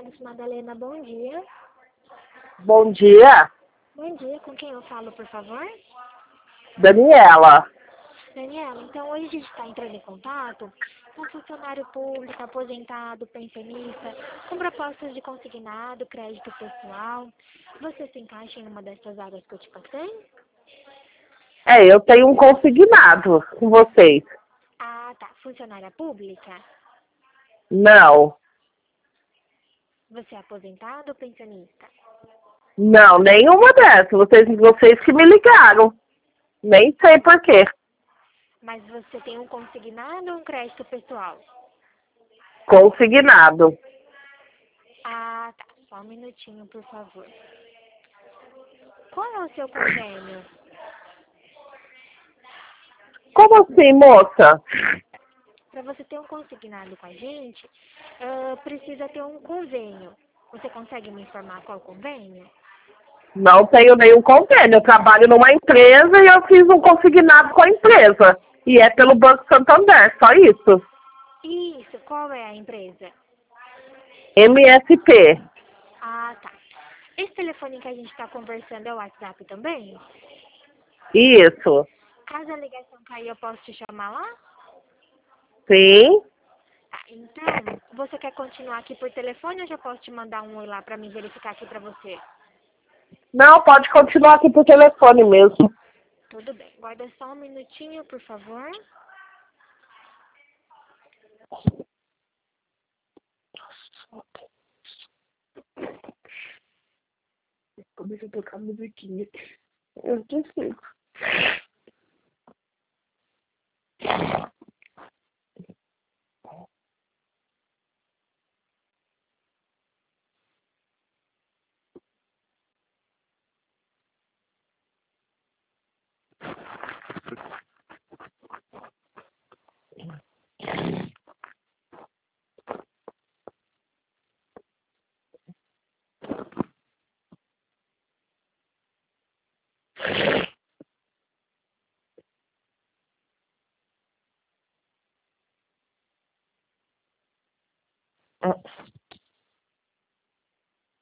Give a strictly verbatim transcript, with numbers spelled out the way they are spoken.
Bancos Madalena, bom dia. Bom dia, Bom dia, com quem eu falo, por favor? Daniela. Daniela, então hoje a gente está entrando em contato com funcionário público, aposentado, pensionista, com propostas de consignado, crédito pessoal. Você se encaixa em uma dessas áreas que eu te passei? É, eu tenho um consignado com vocês. Ah, tá. Funcionária pública? Não, Você é aposentado ou pensionista? não, nenhuma dessas. Vocês, vocês que me ligaram. Nem sei por quê. Mas você tem um consignado ou um crédito pessoal? Consignado. Ah, tá. Só um minutinho, por favor. Qual é o seu convênio? Como assim, moça? Para você ter um consignado com a gente, ah, precisa ter um convênio. Você consegue me informar qual convênio? Não tenho nenhum convênio. Eu trabalho numa empresa e eu fiz um consignado com a empresa. E é pelo Banco Santander, só isso. Isso, qual é a empresa? M S P. Ah, tá. Esse telefone que a gente está conversando é o WhatsApp também? Isso. Caso a ligação cair, eu posso te chamar lá? Sim. Tá, então, você quer continuar aqui por telefone ou já posso te mandar um oi lá para me verificar aqui para você? Não, pode continuar aqui por telefone mesmo. Tudo bem. Guarda só um minutinho, por favor. Começa a tocar musiquinha. Eu preciso.